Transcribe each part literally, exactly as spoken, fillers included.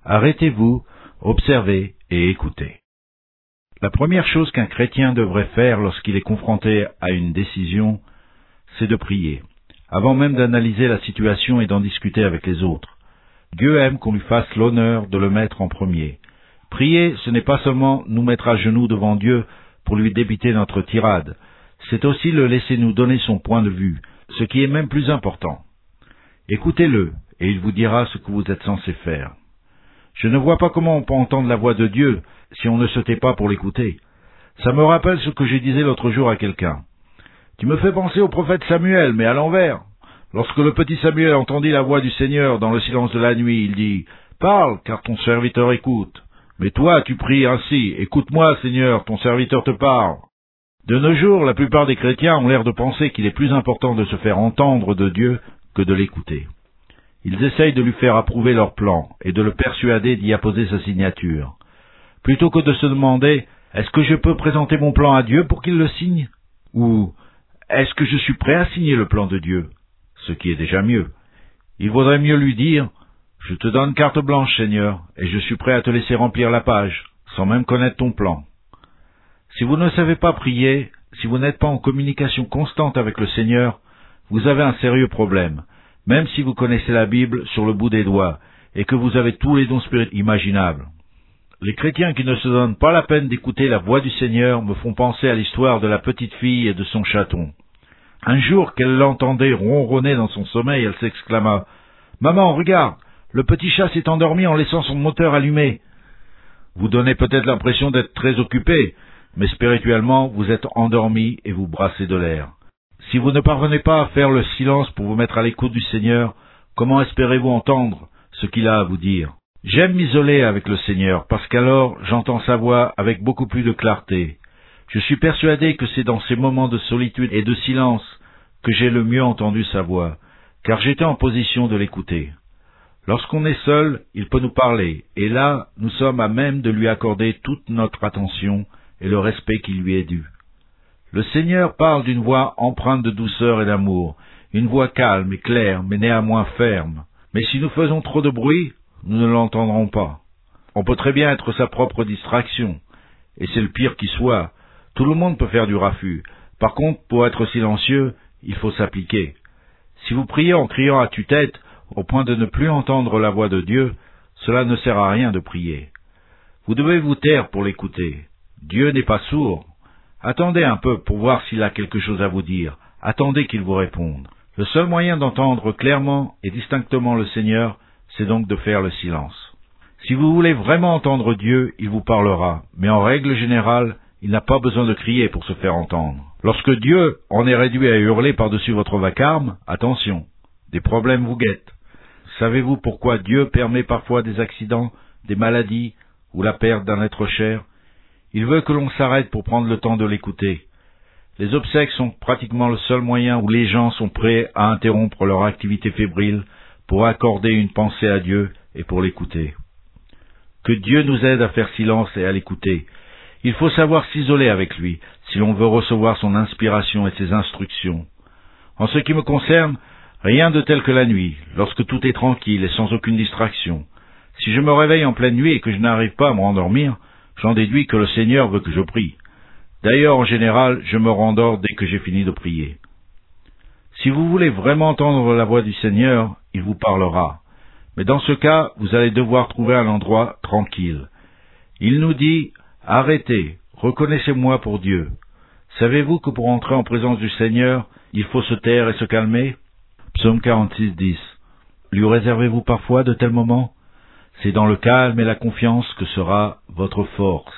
Arrêtez-vous, observez et écoutez. La première chose qu'un chrétien devrait faire lorsqu'il est confronté à une décision, c'est de prier, avant même d'analyser la situation et d'en discuter avec les autres. Dieu aime qu'on lui fasse l'honneur de le mettre en premier. Prier, ce n'est pas seulement nous mettre à genoux devant Dieu pour lui débiter notre tirade, c'est aussi le laisser nous donner son point de vue, ce qui est même plus important. Écoutez-le, et il vous dira ce que vous êtes censé faire. Je ne vois pas comment on peut entendre la voix de Dieu si on ne se tait pas pour l'écouter. Ça me rappelle ce que je disais l'autre jour à quelqu'un. Tu me fais penser au prophète Samuel, mais à l'envers. Lorsque le petit Samuel entendit la voix du Seigneur dans le silence de la nuit, il dit « Parle, car ton serviteur écoute. Mais toi, tu pries ainsi, écoute-moi, Seigneur, ton serviteur te parle. » De nos jours, la plupart des chrétiens ont l'air de penser qu'il est plus important de se faire entendre de Dieu que de l'écouter. Ils essayent de lui faire approuver leur plan et de le persuader d'y apposer sa signature. Plutôt que de se demander « Est-ce que je peux présenter mon plan à Dieu pour qu'il le signe ?» ou « Est-ce que je suis prêt à signer le plan de Dieu ?» ce qui est déjà mieux. Il vaudrait mieux lui dire « Je te donne carte blanche, Seigneur, et je suis prêt à te laisser remplir la page, sans même connaître ton plan. » Si vous ne savez pas prier, si vous n'êtes pas en communication constante avec le Seigneur, vous avez un sérieux problème, même si vous connaissez la Bible sur le bout des doigts, et que vous avez tous les dons spirituels imaginables. Les chrétiens qui ne se donnent pas la peine d'écouter la voix du Seigneur me font penser à l'histoire de la petite fille et de son chaton. Un jour qu'elle l'entendait ronronner dans son sommeil, elle s'exclama « Maman, regarde, le petit chat s'est endormi en laissant son moteur allumé. » Vous donnez peut-être l'impression d'être très occupé, mais spirituellement, vous êtes endormi et vous brassez de l'air. Si vous ne parvenez pas à faire le silence pour vous mettre à l'écoute du Seigneur, comment espérez-vous entendre ce qu'il a à vous dire? J'aime m'isoler avec le Seigneur, parce qu'alors j'entends sa voix avec beaucoup plus de clarté. Je suis persuadé que c'est dans ces moments de solitude et de silence que j'ai le mieux entendu sa voix, car j'étais en position de l'écouter. Lorsqu'on est seul, il peut nous parler, et là, nous sommes à même de lui accorder toute notre attention et le respect qui lui est dû. Le Seigneur parle d'une voix empreinte de douceur et d'amour, une voix calme et claire, mais néanmoins ferme. Mais si nous faisons trop de bruit, nous ne l'entendrons pas. On peut très bien être sa propre distraction, et c'est le pire qui soit. Tout le monde peut faire du raffut. Par contre, pour être silencieux, il faut s'appliquer. Si vous priez en criant à tue-tête, au point de ne plus entendre la voix de Dieu, cela ne sert à rien de prier. Vous devez vous taire pour l'écouter. Dieu n'est pas sourd. Attendez un peu pour voir s'il a quelque chose à vous dire. Attendez qu'il vous réponde. Le seul moyen d'entendre clairement et distinctement le Seigneur, c'est donc de faire le silence. Si vous voulez vraiment entendre Dieu, il vous parlera, mais en règle générale, il n'a pas besoin de crier pour se faire entendre. Lorsque Dieu en est réduit à hurler par-dessus votre vacarme, attention, des problèmes vous guettent. Savez-vous pourquoi Dieu permet parfois des accidents, des maladies ou la perte d'un être cher? Il veut que l'on s'arrête pour prendre le temps de l'écouter. Les obsèques sont pratiquement le seul moyen où les gens sont prêts à interrompre leur activité fébrile pour accorder une pensée à Dieu et pour l'écouter. Que Dieu nous aide à faire silence et à l'écouter. Il faut savoir s'isoler avec lui si l'on veut recevoir son inspiration et ses instructions. En ce qui me concerne, rien de tel que la nuit, lorsque tout est tranquille et sans aucune distraction. Si je me réveille en pleine nuit et que je n'arrive pas à me rendormir, j'en déduis que le Seigneur veut que je prie. D'ailleurs, en général, je me rendors dès que j'ai fini de prier. Si vous voulez vraiment entendre la voix du Seigneur, il vous parlera. Mais dans ce cas, vous allez devoir trouver un endroit tranquille. Il nous dit « Arrêtez, reconnaissez-moi pour Dieu ». Savez-vous que pour entrer en présence du Seigneur, il faut se taire et se calmer? Psaume quarante-six, dix. Lui réservez-vous parfois de tels moments? C'est dans le calme et la confiance que sera votre force.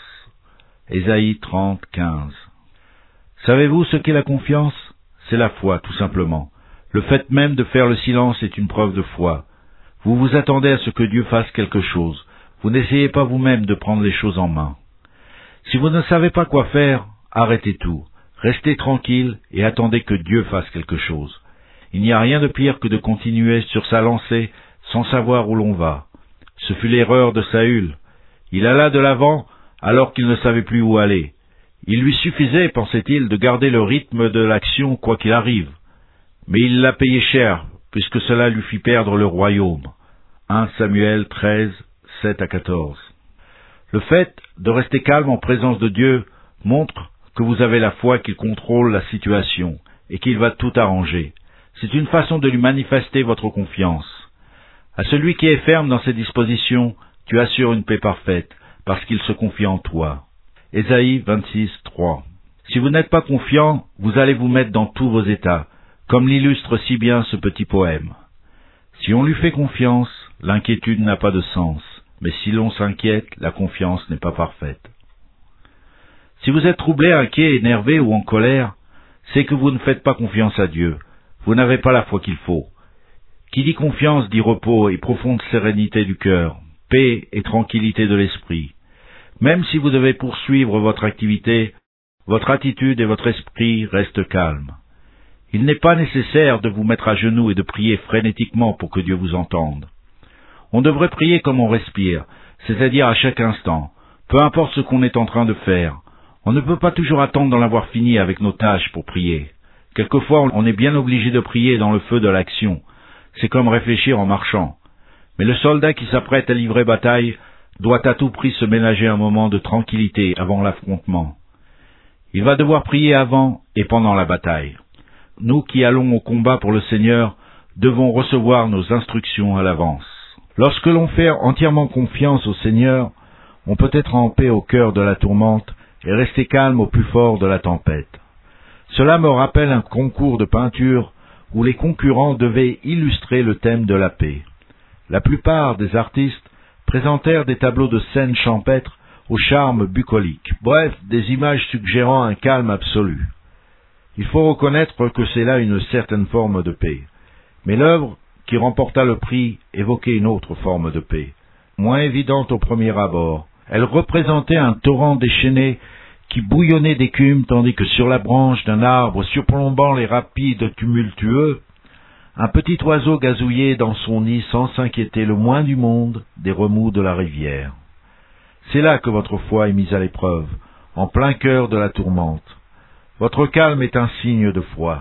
Ésaïe trente, quinze. Savez-vous ce qu'est la confiance? C'est la foi, tout simplement. Le fait même de faire le silence est une preuve de foi. Vous vous attendez à ce que Dieu fasse quelque chose. Vous n'essayez pas vous-même de prendre les choses en main. Si vous ne savez pas quoi faire, arrêtez tout. Restez tranquille et attendez que Dieu fasse quelque chose. Il n'y a rien de pire que de continuer sur sa lancée sans savoir où l'on va. Ce fut l'erreur de Saül. Il alla de l'avant alors qu'il ne savait plus où aller. Il lui suffisait, pensait-il, de garder le rythme de l'action quoi qu'il arrive. Mais il l'a payé cher, puisque cela lui fit perdre le royaume. un Samuel treize, sept à quatorze. Le fait de rester calme en présence de Dieu montre que vous avez la foi qu'il contrôle la situation et qu'il va tout arranger. C'est une façon de lui manifester votre confiance. À celui qui est ferme dans ses dispositions, tu assures une paix parfaite, parce qu'il se confie en toi. Ésaïe vingt-six, trois. Si vous n'êtes pas confiant, vous allez vous mettre dans tous vos états, comme l'illustre si bien ce petit poème. Si on lui fait confiance, l'inquiétude n'a pas de sens, mais si l'on s'inquiète, la confiance n'est pas parfaite. Si vous êtes troublé, inquiet, énervé ou en colère, c'est que vous ne faites pas confiance à Dieu. Vous n'avez pas la foi qu'il faut. Qui dit confiance dit repos et profonde sérénité du cœur, paix et tranquillité de l'esprit. Même si vous devez poursuivre votre activité, votre attitude et votre esprit restent calmes. Il n'est pas nécessaire de vous mettre à genoux et de prier frénétiquement pour que Dieu vous entende. On devrait prier comme on respire, c'est-à-dire à chaque instant, peu importe ce qu'on est en train de faire. On ne peut pas toujours attendre d'en avoir fini avec nos tâches pour prier. Quelquefois, on est bien obligé de prier dans le feu de l'action. C'est comme réfléchir en marchant. Mais le soldat qui s'apprête à livrer bataille doit à tout prix se ménager un moment de tranquillité avant l'affrontement. Il va devoir prier avant et pendant la bataille. Nous qui allons au combat pour le Seigneur devons recevoir nos instructions à l'avance. Lorsque l'on fait entièrement confiance au Seigneur, on peut être en paix au cœur de la tourmente et rester calme au plus fort de la tempête. Cela me rappelle un concours de peinture où les concurrents devaient illustrer le thème de la paix. La plupart des artistes présentèrent des tableaux de scènes champêtres au charme bucolique, bref, des images suggérant un calme absolu. Il faut reconnaître que c'est là une certaine forme de paix. Mais l'œuvre qui remporta le prix évoquait une autre forme de paix, moins évidente au premier abord. Elle représentait un torrent déchaîné qui bouillonnait d'écume, tandis que sur la branche d'un arbre surplombant les rapides tumultueux, un petit oiseau gazouillait dans son nid sans s'inquiéter le moins du monde des remous de la rivière. C'est là que votre foi est mise à l'épreuve, en plein cœur de la tourmente. Votre calme est un signe de foi.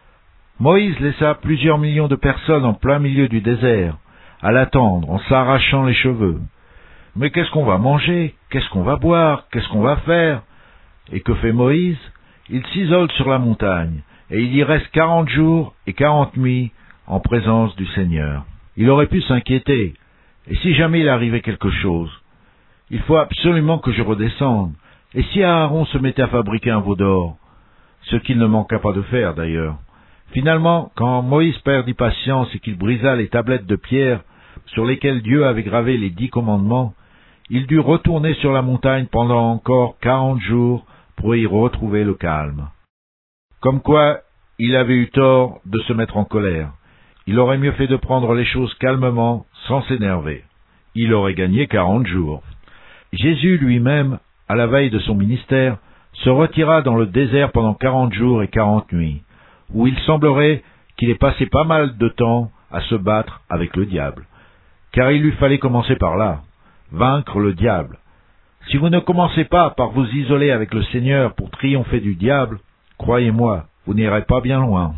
Moïse laissa plusieurs millions de personnes en plein milieu du désert, à l'attendre, en s'arrachant les cheveux. Mais qu'est-ce qu'on va manger? Qu'est-ce qu'on va boire? Qu'est-ce qu'on va faire? Et que fait Moïse? Il s'isole sur la montagne, et il y reste quarante jours et quarante nuits en présence du Seigneur. Il aurait pu s'inquiéter, et si jamais il arrivait quelque chose, il faut absolument que je redescende. Et si Aaron se mettait à fabriquer un veau d'or, ce qu'il ne manqua pas de faire d'ailleurs. Finalement, quand Moïse perdit patience et qu'il brisa les tablettes de pierre sur lesquelles Dieu avait gravé les dix commandements, il dut retourner sur la montagne pendant encore quarante jours pour y retrouver le calme. Comme quoi, il avait eu tort de se mettre en colère. Il aurait mieux fait de prendre les choses calmement, sans s'énerver. Il aurait gagné quarante jours. Jésus lui-même, à la veille de son ministère, se retira dans le désert pendant quarante jours et quarante nuits, où il semblerait qu'il ait passé pas mal de temps à se battre avec le diable. Car il lui fallait commencer par là, vaincre le diable. Si vous ne commencez pas par vous isoler avec le Seigneur pour triompher du diable, croyez-moi, vous n'irez pas bien loin.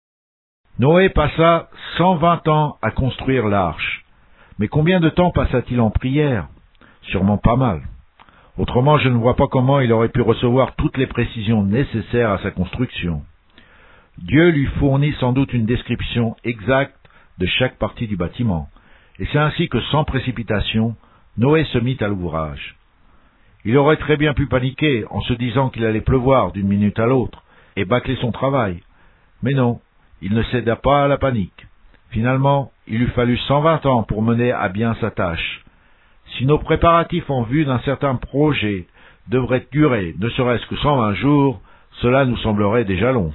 Noé passa cent vingt ans à construire l'arche. Mais combien de temps passa-t-il en prière? Sûrement pas mal. Autrement, je ne vois pas comment il aurait pu recevoir toutes les précisions nécessaires à sa construction. Dieu lui fournit sans doute une description exacte de chaque partie du bâtiment, et c'est ainsi que, sans précipitation, Noé se mit à l'ouvrage. Il aurait très bien pu paniquer en se disant qu'il allait pleuvoir d'une minute à l'autre et bâcler son travail. Mais non, il ne céda pas à la panique. Finalement, il lui fallut cent vingt ans pour mener à bien sa tâche. Si nos préparatifs en vue d'un certain projet devraient durer ne serait-ce que cent vingt jours, cela nous semblerait déjà long.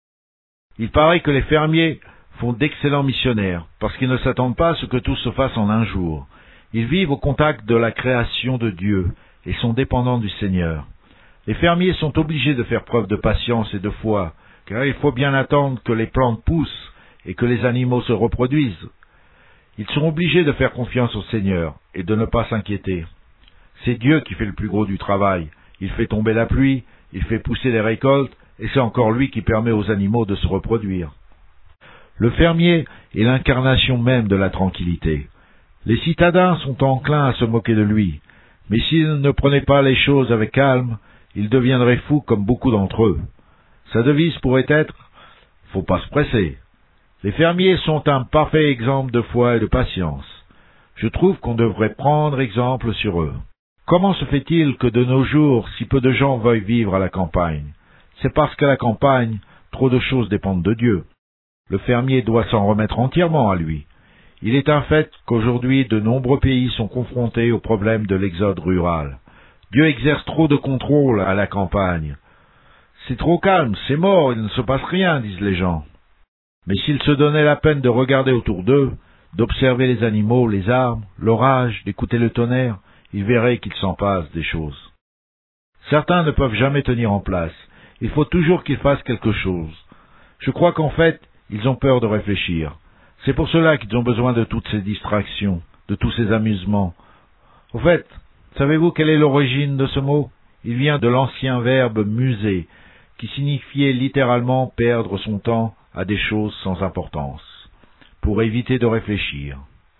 Il paraît que les fermiers font d'excellents missionnaires, parce qu'ils ne s'attendent pas à ce que tout se fasse en un jour. Ils vivent au contact de la création de Dieu et sont dépendants du Seigneur. Les fermiers sont obligés de faire preuve de patience et de foi, car il faut bien attendre que les plantes poussent et que les animaux se reproduisent. Ils sont obligés de faire confiance au Seigneur et de ne pas s'inquiéter. C'est Dieu qui fait le plus gros du travail. Il fait tomber la pluie, il fait pousser les récoltes, et c'est encore lui qui permet aux animaux de se reproduire. Le fermier est l'incarnation même de la tranquillité. Les citadins sont enclins à se moquer de lui, mais s'il ne prenait pas les choses avec calme, il deviendrait fou comme beaucoup d'entre eux. Sa devise pourrait être « faut pas se presser ». Les fermiers sont un parfait exemple de foi et de patience. Je trouve qu'on devrait prendre exemple sur eux. Comment se fait-il que de nos jours, si peu de gens veuillent vivre à la campagne? C'est parce qu'à la campagne, trop de choses dépendent de Dieu. Le fermier doit s'en remettre entièrement à lui. Il est un fait qu'aujourd'hui, de nombreux pays sont confrontés au problème de l'exode rural. Dieu exerce trop de contrôle à la campagne. C'est trop calme, c'est mort, il ne se passe rien, disent les gens. Mais s'ils se donnaient la peine de regarder autour d'eux, d'observer les animaux, les arbres, l'orage, d'écouter le tonnerre, ils verraient qu'il s'en passe des choses. Certains ne peuvent jamais tenir en place. Il faut toujours qu'ils fassent quelque chose. Je crois qu'en fait, ils ont peur de réfléchir. C'est pour cela qu'ils ont besoin de toutes ces distractions, de tous ces amusements. Au fait, savez-vous quelle est l'origine de ce mot? Il vient de l'ancien verbe « muser », qui signifiait littéralement perdre son temps à des choses sans importance, pour éviter de réfléchir.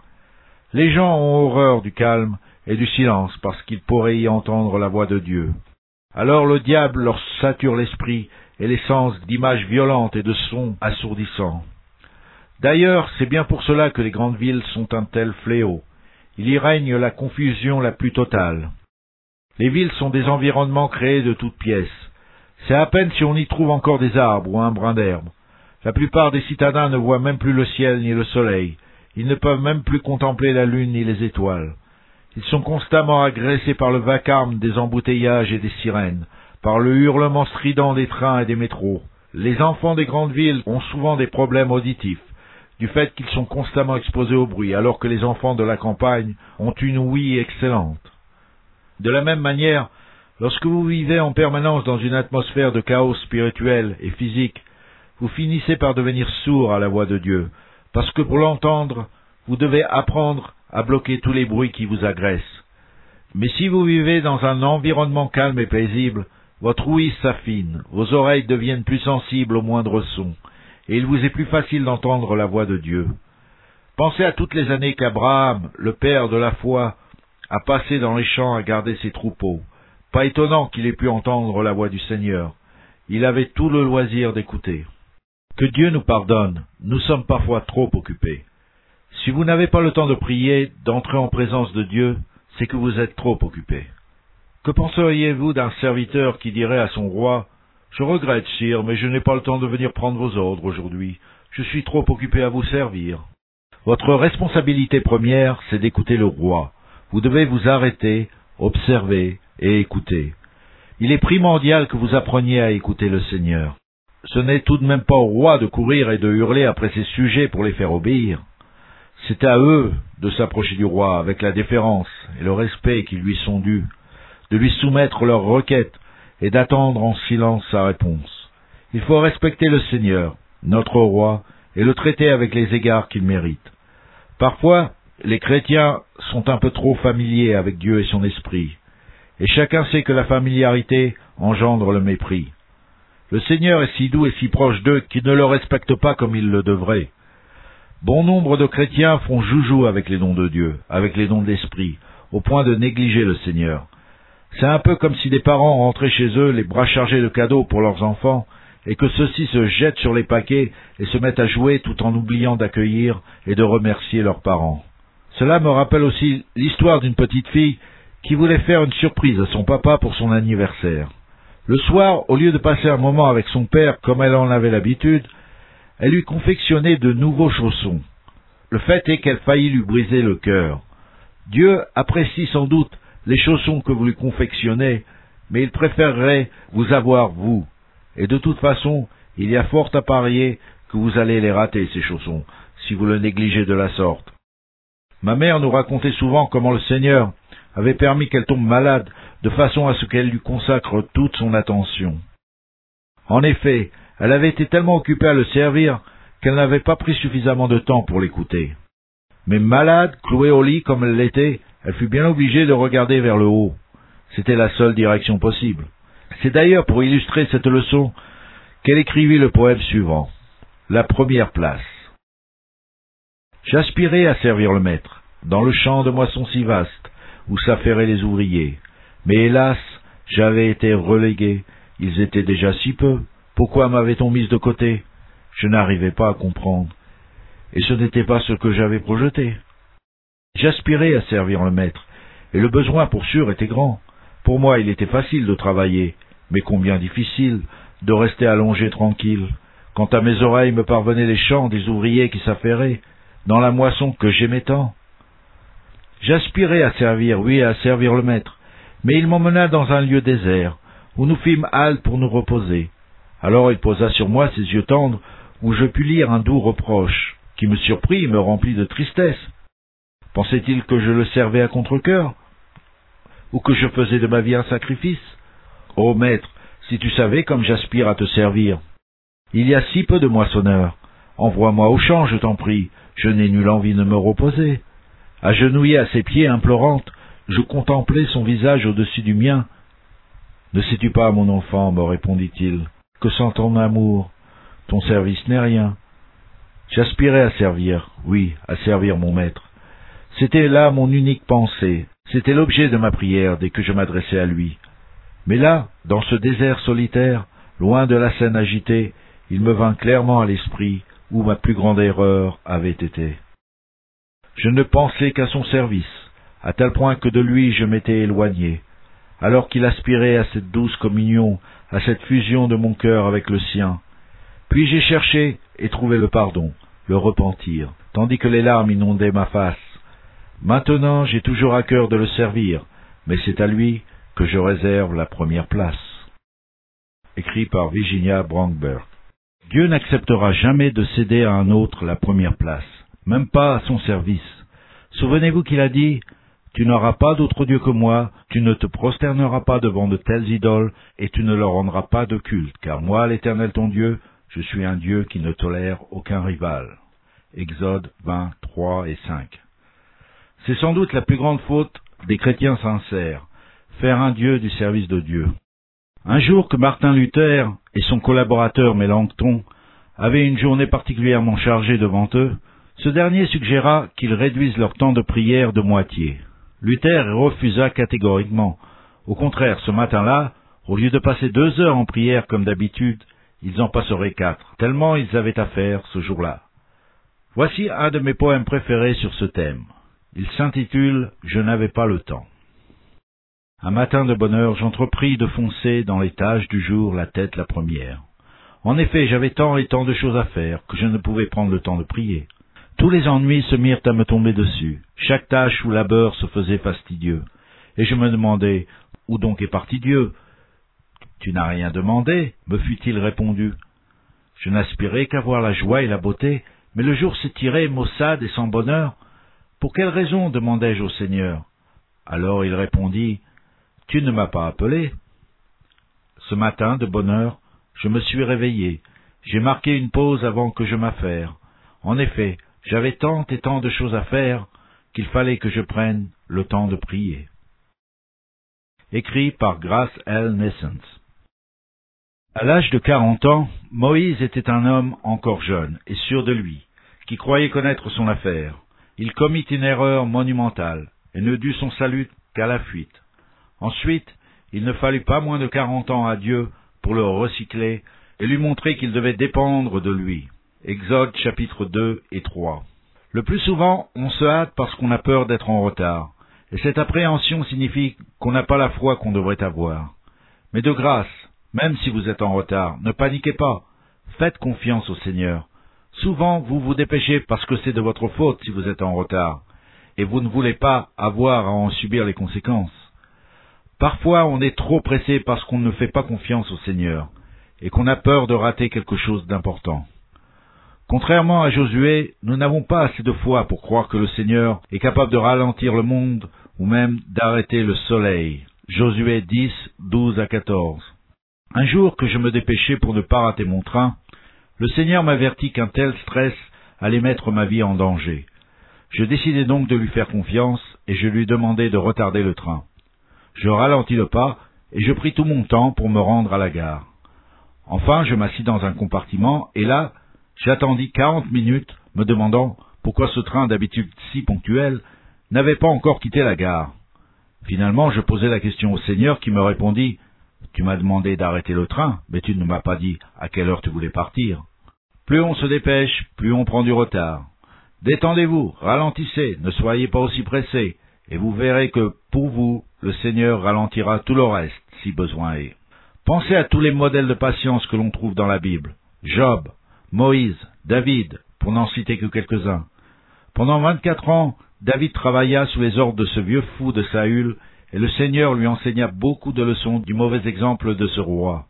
Les gens ont horreur du calme et du silence parce qu'ils pourraient y entendre la voix de Dieu. Alors le diable leur sature l'esprit et les sens d'images violentes et de sons assourdissants. D'ailleurs, c'est bien pour cela que les grandes villes sont un tel fléau. Il y règne la confusion la plus totale. Les villes sont des environnements créés de toutes pièces. C'est à peine si on y trouve encore des arbres ou un brin d'herbe. La plupart des citadins ne voient même plus le ciel ni le soleil. Ils ne peuvent même plus contempler la lune ni les étoiles. Ils sont constamment agressés par le vacarme des embouteillages et des sirènes, par le hurlement strident des trains et des métros. Les enfants des grandes villes ont souvent des problèmes auditifs, du fait qu'ils sont constamment exposés au bruit, alors que les enfants de la campagne ont une ouïe excellente. De la même manière, lorsque vous vivez en permanence dans une atmosphère de chaos spirituel et physique, vous finissez par devenir sourd à la voix de Dieu, parce que pour l'entendre, vous devez apprendre à bloquer tous les bruits qui vous agressent. Mais si vous vivez dans un environnement calme et paisible, votre ouïe s'affine, vos oreilles deviennent plus sensibles aux moindres sons, et il vous est plus facile d'entendre la voix de Dieu. Pensez à toutes les années qu'Abraham, le père de la foi, a passé dans les champs à garder ses troupeaux. Pas étonnant qu'il ait pu entendre la voix du Seigneur. Il avait tout le loisir d'écouter. Que Dieu nous pardonne, nous sommes parfois trop occupés. Si vous n'avez pas le temps de prier, d'entrer en présence de Dieu, c'est que vous êtes trop occupé. Que penseriez-vous d'un serviteur qui dirait à son roi « Je regrette, sire, mais je n'ai pas le temps de venir prendre vos ordres aujourd'hui. Je suis trop occupé à vous servir. » Votre responsabilité première, c'est d'écouter le roi. Vous devez vous arrêter, observer et écouter. Il est primordial que vous appreniez à écouter le Seigneur. Ce n'est tout de même pas au roi de courir et de hurler après ses sujets pour les faire obéir. C'est à eux de s'approcher du roi avec la déférence et le respect qui lui sont dus, de lui soumettre leurs requêtes et d'attendre en silence sa réponse. Il faut respecter le Seigneur, notre roi, et le traiter avec les égards qu'il mérite. Parfois, les chrétiens sont un peu trop familiers avec Dieu et son esprit, et chacun sait que la familiarité engendre le mépris. Le Seigneur est si doux et si proche d'eux qu'ils ne le respectent pas comme ils le devraient. Bon nombre de chrétiens font joujou avec les dons de Dieu, avec les dons de l'esprit, au point de négliger le Seigneur. C'est un peu comme si des parents rentraient chez eux les bras chargés de cadeaux pour leurs enfants, et que ceux-ci se jettent sur les paquets et se mettent à jouer tout en oubliant d'accueillir et de remercier leurs parents. Cela me rappelle aussi l'histoire d'une petite fille qui voulait faire une surprise à son papa pour son anniversaire. Le soir, au lieu de passer un moment avec son père comme elle en avait l'habitude, elle lui confectionnait de nouveaux chaussons. Le fait est qu'elle faillit lui briser le cœur. Dieu apprécie sans doute les chaussons que vous lui confectionnez, mais il préférerait vous avoir vous. Et de toute façon, il y a fort à parier que vous allez les rater, ces chaussons, si vous le négligez de la sorte. Ma mère nous racontait souvent comment le Seigneur avait permis qu'elle tombe malade, de façon à ce qu'elle lui consacre toute son attention. En effet, elle avait été tellement occupée à le servir qu'elle n'avait pas pris suffisamment de temps pour l'écouter. Mais malade, clouée au lit comme elle l'était, elle fut bien obligée de regarder vers le haut. C'était la seule direction possible. C'est d'ailleurs pour illustrer cette leçon qu'elle écrivit le poème suivant. La première place. J'aspirais à servir le maître, dans le champ de moisson si vaste, où s'affairaient les ouvriers. Mais hélas, j'avais été relégué, ils étaient déjà si peu, pourquoi m'avait-on mis de côté? Je n'arrivais pas à comprendre, et ce n'était pas ce que j'avais projeté. J'aspirais à servir le maître, et le besoin pour sûr était grand. Pour moi, il était facile de travailler, mais combien difficile de rester allongé tranquille. Quant à mes oreilles me parvenaient les chants des ouvriers qui s'affairaient, dans la moisson que j'aimais tant. J'aspirais à servir, oui, à servir le maître, mais il m'emmena dans un lieu désert, où nous fîmes halte pour nous reposer. Alors il posa sur moi ses yeux tendres, où je pus lire un doux reproche, qui me surprit et me remplit de tristesse. Pensait-il que je le servais à contre-cœur, ou que je faisais de ma vie un sacrifice? Ô maître, si tu savais comme j'aspire à te servir. Il y a si peu de moissonneurs. Envoie-moi au champ, je t'en prie. Je n'ai nulle envie de me reposer. Agenouillé à ses pieds, implorante, je contemplais son visage au-dessus du mien. Ne sais-tu pas, mon enfant, me répondit-il, que sans ton amour, ton service n'est rien. J'aspirais à servir, oui, à servir mon maître. C'était là mon unique pensée, c'était l'objet de ma prière dès que je m'adressais à lui. Mais là, dans ce désert solitaire, loin de la scène agitée, il me vint clairement à l'esprit où ma plus grande erreur avait été. Je ne pensais qu'à son service, à tel point que de lui je m'étais éloigné, alors qu'il aspirait à cette douce communion, à cette fusion de mon cœur avec le sien. Puis j'ai cherché et trouvé le pardon, le repentir, tandis que les larmes inondaient ma face. Maintenant j'ai toujours à cœur de le servir, mais c'est à lui que je réserve la première place. Écrit par Virginia Brandberg. Dieu n'acceptera jamais de céder à un autre la première place, même pas à son service. Souvenez-vous qu'il a dit « Tu n'auras pas d'autre Dieu que moi, tu ne te prosterneras pas devant de telles idoles, et tu ne leur rendras pas de culte, car moi, l'Éternel ton Dieu, je suis un Dieu qui ne tolère aucun rival. » Exode vingt, trois et cinq. C'est sans doute la plus grande faute des chrétiens sincères, faire un Dieu du service de Dieu. Un jour que Martin Luther et son collaborateur Mélenchon avaient une journée particulièrement chargée devant eux, ce dernier suggéra qu'ils réduisent leur temps de prière de moitié. Luther refusa catégoriquement. Au contraire, ce matin-là, au lieu de passer deux heures en prière comme d'habitude, ils en passeraient quatre, tellement ils avaient à faire ce jour-là. Voici un de mes poèmes préférés sur ce thème. Il s'intitule « Je n'avais pas le temps ». Un matin de bonne heure, j'entrepris de foncer dans les tâches du jour la tête la première. En effet, j'avais tant et tant de choses à faire que je ne pouvais prendre le temps de prier. Tous les ennuis se mirent à me tomber dessus. Chaque tâche ou labeur se faisait fastidieux. Et je me demandais, où donc est parti Dieu? Tu n'as rien demandé, me fut-il répondu. Je n'aspirais qu'à voir la joie et la beauté, mais le jour s'étirait maussade et sans bonheur. Pour quelle raison? Demandai-je au Seigneur. Alors il répondit, tu ne m'as pas appelé. Ce matin, de bonne heure, je me suis réveillé. J'ai marqué une pause avant que je m'affaire. En effet, j'avais tant et tant de choses à faire qu'il fallait que je prenne le temps de prier. Écrit par Grace L. Nessens. À l'âge de quarante ans, Moïse était un homme encore jeune et sûr de lui, qui croyait connaître son affaire. Il commit une erreur monumentale et ne dut son salut qu'à la fuite. Ensuite, il ne fallut pas moins de quarante ans à Dieu pour le recycler et lui montrer qu'il devait dépendre de lui. Exode chapitres deux et trois. Le plus souvent, on se hâte parce qu'on a peur d'être en retard, et cette appréhension signifie qu'on n'a pas la foi qu'on devrait avoir. Mais de grâce, même si vous êtes en retard, ne paniquez pas, faites confiance au Seigneur. Souvent, vous vous dépêchez parce que c'est de votre faute si vous êtes en retard, et vous ne voulez pas avoir à en subir les conséquences. Parfois, on est trop pressé parce qu'on ne fait pas confiance au Seigneur, et qu'on a peur de rater quelque chose d'important. Contrairement à Josué, nous n'avons pas assez de foi pour croire que le Seigneur est capable de ralentir le monde, ou même d'arrêter le soleil. Josué dix, douze à quatorze. Un jour que je me dépêchais pour ne pas rater mon train, le Seigneur m'avertit qu'un tel stress allait mettre ma vie en danger. Je décidai donc de lui faire confiance, et je lui demandai de retarder le train. Je ralentis le pas, et je pris tout mon temps pour me rendre à la gare. Enfin, je m'assis dans un compartiment, et là, j'attendis quarante minutes, me demandant pourquoi ce train d'habitude si ponctuel n'avait pas encore quitté la gare. Finalement, je posai la question au Seigneur qui me répondit « Tu m'as demandé d'arrêter le train, mais tu ne m'as pas dit à quelle heure tu voulais partir. » Plus on se dépêche, plus on prend du retard. Détendez-vous, ralentissez, ne soyez pas aussi pressés, et vous verrez que, pour vous, le Seigneur ralentira tout le reste, si besoin est. Pensez à tous les modèles de patience que l'on trouve dans la Bible. Job, Moïse, David, pour n'en citer que quelques-uns. Pendant vingt-quatre ans, David travailla sous les ordres de ce vieux fou de Saül, et le Seigneur lui enseigna beaucoup de leçons du mauvais exemple de ce roi.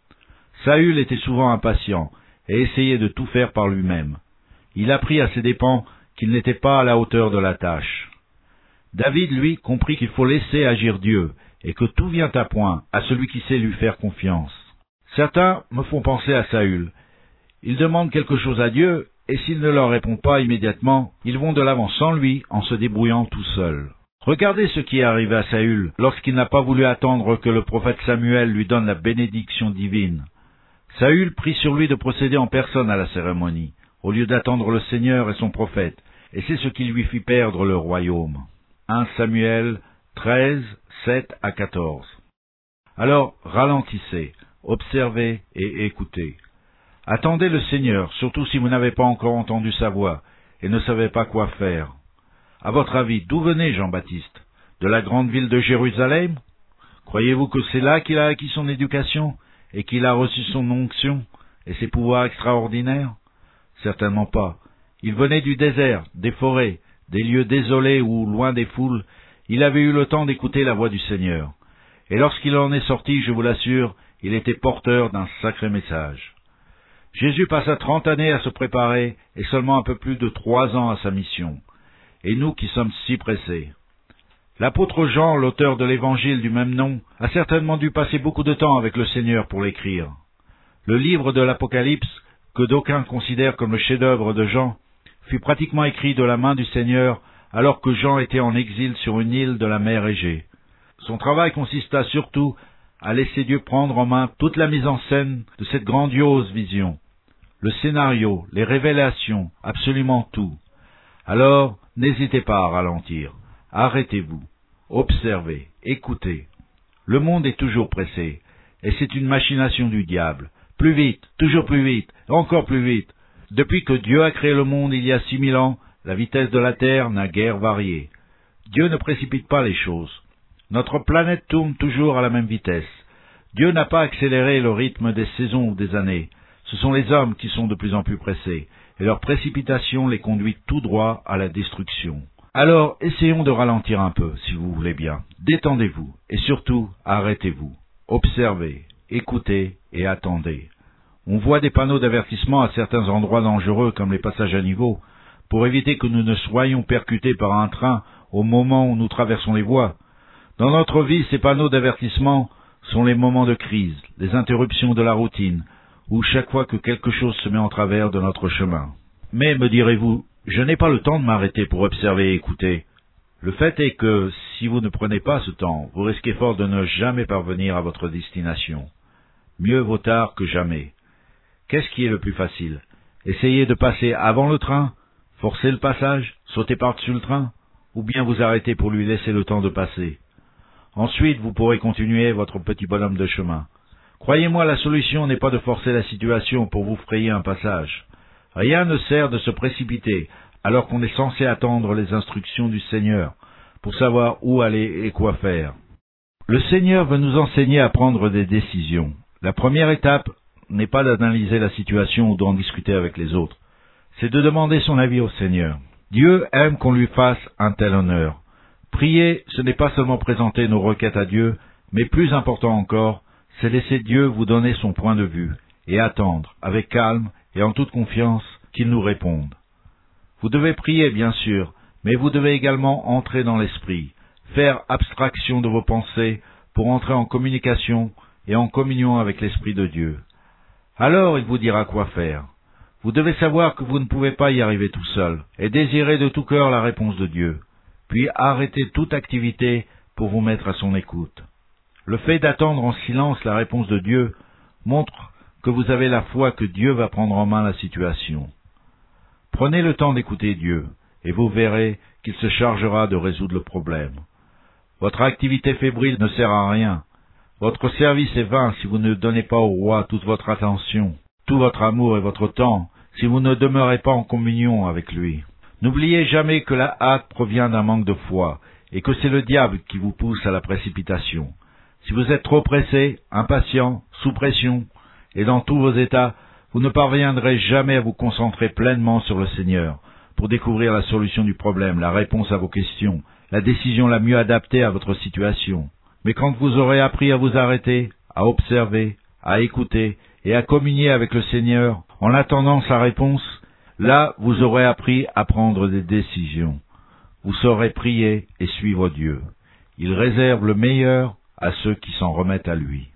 Saül était souvent impatient, et essayait de tout faire par lui-même. Il apprit à ses dépens qu'il n'était pas à la hauteur de la tâche. David, lui, comprit qu'il faut laisser agir Dieu, et que tout vient à point à celui qui sait lui faire confiance. Certains me font penser à Saül. Ils demandent quelque chose à Dieu, et s'il ne leur répond pas immédiatement, ils vont de l'avant sans lui, en se débrouillant tout seuls. Regardez ce qui est arrivé à Saül, lorsqu'il n'a pas voulu attendre que le prophète Samuel lui donne la bénédiction divine. Saül prit sur lui de procéder en personne à la cérémonie, au lieu d'attendre le Seigneur et son prophète, et c'est ce qui lui fit perdre le royaume. un Samuel treize, sept à quatorze. Alors ralentissez, observez et écoutez. Attendez le Seigneur, surtout si vous n'avez pas encore entendu sa voix, et ne savez pas quoi faire. À votre avis, d'où venait Jean-Baptiste? De la grande ville de Jérusalem? Croyez-vous que c'est là qu'il a acquis son éducation, et qu'il a reçu son onction, et ses pouvoirs extraordinaires? Certainement pas. Il venait du désert, des forêts, des lieux désolés où, loin des foules, il avait eu le temps d'écouter la voix du Seigneur. Et lorsqu'il en est sorti, je vous l'assure, il était porteur d'un sacré message. Jésus passa trente années à se préparer et seulement un peu plus de trois ans à sa mission. Et nous qui sommes si pressés. L'apôtre Jean, l'auteur de l'évangile du même nom, a certainement dû passer beaucoup de temps avec le Seigneur pour l'écrire. Le livre de l'Apocalypse, que d'aucuns considèrent comme le chef-d'œuvre de Jean, fut pratiquement écrit de la main du Seigneur alors que Jean était en exil sur une île de la mer Égée. Son travail consista surtout à laisser Dieu prendre en main toute la mise en scène de cette grandiose vision. Le scénario, les révélations, absolument tout. Alors, n'hésitez pas à ralentir. Arrêtez-vous. Observez. Écoutez. Le monde est toujours pressé, et c'est une machination du diable. Plus vite, toujours plus vite, encore plus vite. Depuis que Dieu a créé le monde il y a six mille ans, la vitesse de la Terre n'a guère varié. Dieu ne précipite pas les choses. Notre planète tourne toujours à la même vitesse. Dieu n'a pas accéléré le rythme des saisons ou des années. Ce sont les hommes qui sont de plus en plus pressés, et leur précipitation les conduit tout droit à la destruction. Alors, essayons de ralentir un peu, si vous voulez bien. Détendez-vous, et surtout, arrêtez-vous. Observez, écoutez et attendez. On voit des panneaux d'avertissement à certains endroits dangereux, comme les passages à niveau, pour éviter que nous ne soyons percutés par un train au moment où nous traversons les voies. Dans notre vie, ces panneaux d'avertissement sont les moments de crise, les interruptions de la routine, ou chaque fois que quelque chose se met en travers de notre chemin. Mais, me direz-vous, je n'ai pas le temps de m'arrêter pour observer et écouter. Le fait est que, si vous ne prenez pas ce temps, vous risquez fort de ne jamais parvenir à votre destination. Mieux vaut tard que jamais. Qu'est-ce qui est le plus facile? Essayez de passer avant le train, forcer le passage, sauter par-dessus le train, ou bien vous arrêter pour lui laisser le temps de passer. Ensuite, vous pourrez continuer votre petit bonhomme de chemin. Croyez-moi, la solution n'est pas de forcer la situation pour vous frayer un passage. Rien ne sert de se précipiter, alors qu'on est censé attendre les instructions du Seigneur, pour savoir où aller et quoi faire. Le Seigneur veut nous enseigner à prendre des décisions. La première étape n'est pas d'analyser la situation ou d'en discuter avec les autres. C'est de demander son avis au Seigneur. Dieu aime qu'on lui fasse un tel honneur. Prier, ce n'est pas seulement présenter nos requêtes à Dieu, mais plus important encore, c'est laisser Dieu vous donner son point de vue, et attendre, avec calme et en toute confiance, qu'il nous réponde. Vous devez prier, bien sûr, mais vous devez également entrer dans l'esprit, faire abstraction de vos pensées pour entrer en communication et en communion avec l'Esprit de Dieu. Alors il vous dira quoi faire. Vous devez savoir que vous ne pouvez pas y arriver tout seul, et désirer de tout cœur la réponse de Dieu, puis arrêter toute activité pour vous mettre à son écoute. Le fait d'attendre en silence la réponse de Dieu montre que vous avez la foi que Dieu va prendre en main la situation. Prenez le temps d'écouter Dieu, et vous verrez qu'il se chargera de résoudre le problème. Votre activité fébrile ne sert à rien. Votre service est vain si vous ne donnez pas au roi toute votre attention, tout votre amour et votre temps, si vous ne demeurez pas en communion avec lui. N'oubliez jamais que la hâte provient d'un manque de foi, et que c'est le diable qui vous pousse à la précipitation. Si vous êtes trop pressé, impatient, sous pression, et dans tous vos états, vous ne parviendrez jamais à vous concentrer pleinement sur le Seigneur, pour découvrir la solution du problème, la réponse à vos questions, la décision la mieux adaptée à votre situation. Mais quand vous aurez appris à vous arrêter, à observer, à écouter et à communier avec le Seigneur en attendant sa réponse, là vous aurez appris à prendre des décisions. Vous saurez prier et suivre Dieu. Il réserve le meilleur à ceux qui s'en remettent à lui.